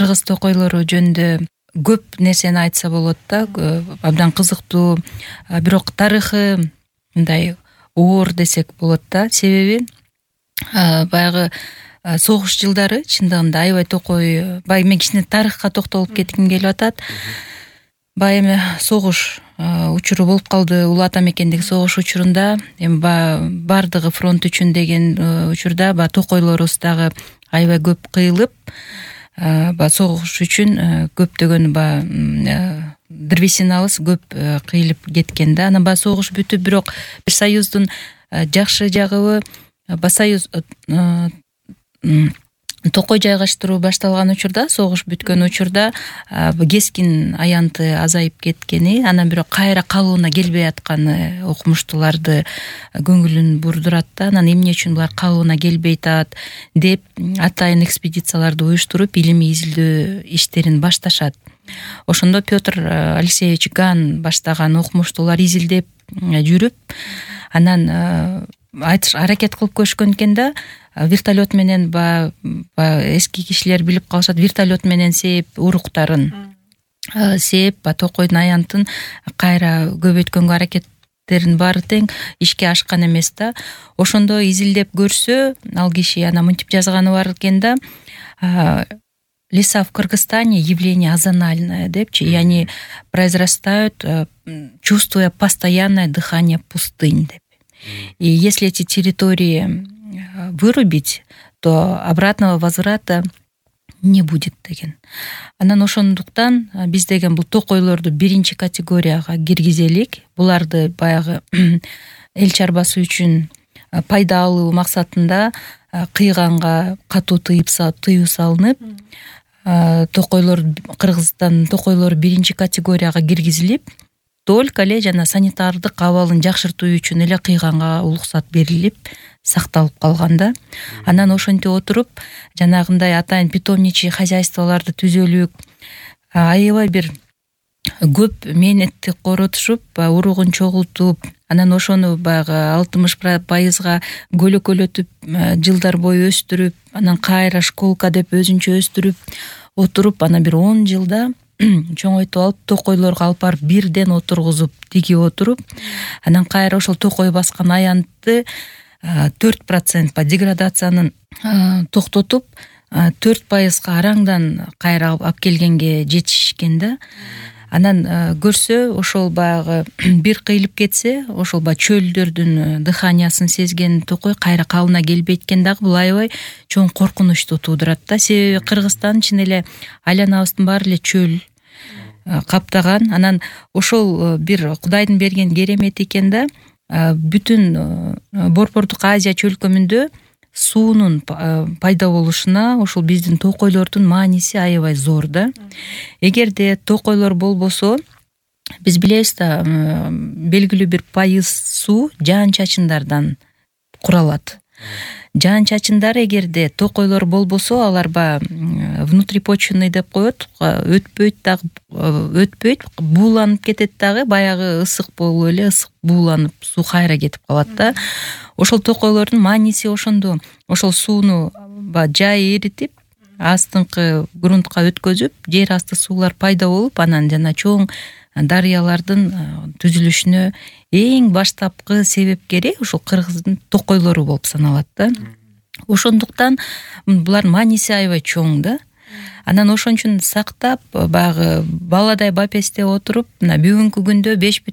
кыргыз токойлору жөнүндө көп нерсени айтса болот да, абдан кызыктуу, бирок тарыхы мындай оор десек болот да. Себеби баягы согуш жылдары чындыгында аябай токой, баягы мен кичине тарыхка токтолуп кетким келип атат. Баягы эми согуш учуру болуп калды, Улуу Ата мекендеги согуш учурунда, эми бардыгы фронт үчүн деген учурда баягы токойлорубуз дагы аябай көп кыйылып, баягы согуш үчүн көптөгөн баягы древесинабыз көп кыйылып кеткен да. Анан баягы согуш бүтүп, бирок бир союздун жакшы жагыбы, баягы союз токой жайгаштыруу башталган учурда, согуш бүткөн учурда кескин аянты азайып кеткени, анан бирок кайра калыбына келбей атканы окумуштууларды көңүлүн бурдурат да. Анан эмне үчүн булар калыбына келбей атат деп атайын экспедицияларды уюштуруп, илимий изилдөө иштерин башташат. Ошондо Петр Алексеевич Ган баштаган окумуштуулар изилдеп жүрүп, анан аракет кылып көрүшкөн экен да. Вертолет менен эски кишилер билип калышат, вертолет менен сээп, уруктарын сээп, токойдун аянтын кайра көбөйткөнгө аракеттерин баары тең ишке ашкан эмес да. Ошондо изилдеп көрсө, ал киши анан мынтип жазганы бар экен да: леса в Кыргызстане явление озональное депчи, яни произрастают, чувствуя постоянное дыхание пустынь деп. И если эти территории вырубить, то обратного возврата не будет деген. Анан ошондуктан биз деген бул токойлорду биринчи категорияга киргизелик. Буларды баягы эл чарбасы үчүн пайда алуу максатында кыйганга катуу тыюу салынып, токойлор, Кыргызстан токойлору биринчи категорияга киргизилип, только эле жана санитардык абалын жакшыртуу үчүн эле кыйганга уруксат берилип сакталып калган да. Анан ошентип отуруп, жанагындай атайын питомничий хозяйстволорду түзөлүк, аябай бир көп мээнетти коротушуп, уругун чогултуп, анан ошону баягы 60% көлөкөлөтүп, жылдар бою өстүрүп, анан кайра школка деп өзүнчө өстүрүп отуруп, анан бир 10 жылда чоңойтуп алып, токойлорго алып барып бирден отургузуп, тигип отуруп, анан кайра ошол токой баскан аянтты 4% деградациянын токтотуп, 4% араңдан кайра алып келгенге жетишкен да. Анан көрсө, ошол баягы бир кыйылып кетсе, ошол баягы чөлдөрдүн дыханиясын сезген токой кайра калыбына келбейт экен дагы. Бул аябай чоң коркунучту туудурат да. Себеби Кыргызстан чын эле айланабыздын баары эле чөл каптаган. Анан ошол бир Кудайдын берген керемети экен да. Бүтүн Борбордук Азия чөлкөмүндө суунун пайда болушуна ошол биздин токойлордун мааниси аябай зор да. Эгерде токойлор болбосо, биз билебиз да, белгилүү бир пайыз суу жаан-чачындардан куралат. Жаан-чачындар эгерде токойлор болбосо, алар внутрипочвенный деп коет, өтпөйт, бууланып кетет дагы, баягы ысык болуп эле ысык бууланып суу кайра кетип калат да. Ошол токойлордун мааниси ошондо. Ошол сууну жай эритип, астыңкы грунтка өткөзүп, жер асты суулар пайда болуп, анан жана чоң дарыялардын түзүлүшүнө эң баштапкы себепкери ошол Кыргыздын токойлору болуп саналат да. Ошондуктан булардын мааниси аябай чоң да. Анан ошон үчүн сактап, баягы баладай бапестеп отуруп, мына бүгүнкү күндө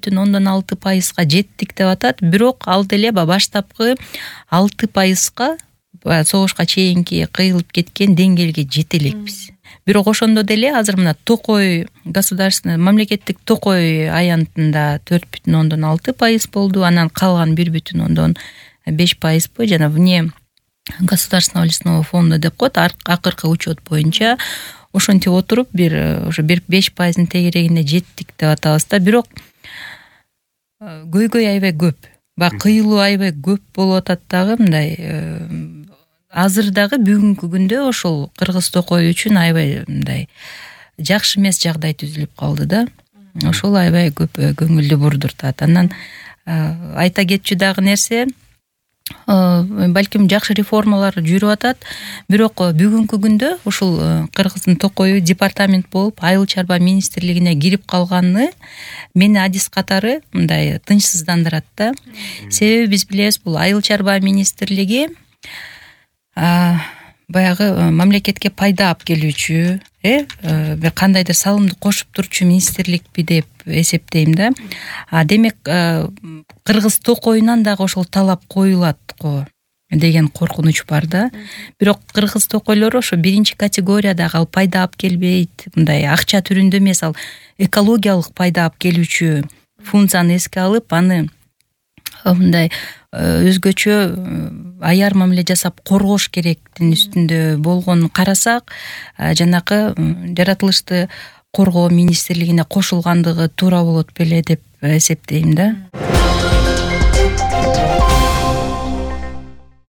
5,6% жеттик деп атат. Бирок ал деле баштапкы 6%га согушка чейинки кыйылып кеткен деңгээлге жете элекпиз. Бирок ошондо деле азыр мына токой государственный мамлекеттик токой аянтында 4,6% болду, анан калган 1,5% жана вне государственного лесного фонда деп коет, акыркы учет боюнча ошентип отуруп бир уже 5%-ын тегерегине жеттик деп атабыз да. Бирок көйгөй аябай көп. Кыйылуу аябай көп болуп атат дагы, мындай азыр дагы бүгүнкү күндө ошол кыргыз токой үчүн аябай мындай жакшы эмес жагдай түзүлүп калды да. Ошол аябай көп көңүлдү бурдуртат. Анан айта кетчү дагы нерсе, балким жакшы реформалар жүрүп атат, бирок бүгүнкү күндө ушул Кыргыздын Токою департамент болуп Айыл чарба министрлигине кирип калганы мени адис катары мындай тынчсыздандырат да. Себеби биз билебиз, бул Айыл чарба министрлиги баягы мамлекетке пайда алып келүүчү, бир кандайдыр салымды кошуп турчу министрликпи деп эсептейм да. Демек Кыргыз Токоюнан дагы ошол талап коюлат го деген коркунуч бар да. Бирок Кыргыз Токойлору ошо биринчи категориядагы ал пайда алып келбейт, мындай акча түрүндө эмес, ал экологиялык пайда алып келүүчү функцияны эске алып, аны мындай өзгөчө аяр мамиле жасап коргош керектин үстүндө болгонун карасак, жанакы жаратылышты коргоо министрлигине кошулгандыгы туура болот беле деп эсептейм да.